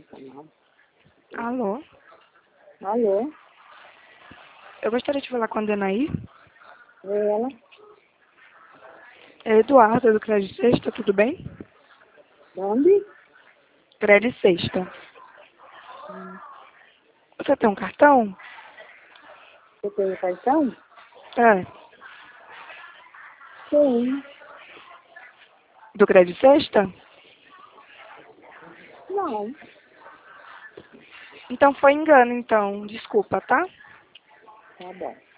Alô? Alô? Eu gostaria de falar com a Danaí. Ela? É Eduardo, do Crédito Sexta, tudo bem? Onde? Crédito Sexta. Você tem um cartão? Você tem o cartão? É. Sim. Do Crédito Sexta? Não. Então foi engano, então. Desculpa, tá? Tá bom.